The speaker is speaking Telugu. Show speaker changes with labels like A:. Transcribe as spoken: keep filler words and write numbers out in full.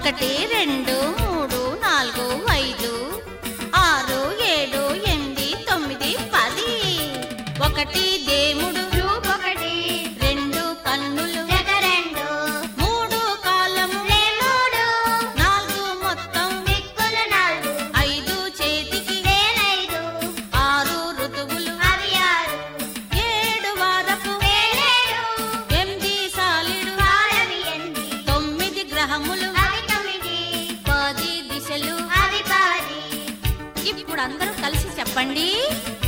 A: ఒకటి రెండు మూడు నాలుగు ఐదు ఆరు ఏడు ఎనిమిది తొమ్మిది పది. ఒకటి దేవుడు
B: ఒకటి,
A: రెండు కన్నులు
B: జత రెండు,
A: మూడు కాలము
B: మూడు,
A: నాలుగు మొత్తం
B: దిక్కులు నాలుగు,
A: ఐదు చేతికి
B: వేలైదు,
A: ఆరు ఋతువులు
B: అవి ఆరు,
A: ఏడు వారపు
B: వేలేడు,
A: ఎనిమిది సాలిడు
B: కాలవి ఎనిమిది,
A: తొమ్మిది గ్రహములు
B: అవి తొమ్మిది,
A: పది దిశలు.
B: అవి పది.
A: ఇప్పుడు అందరూ కలిసి చెప్పండి.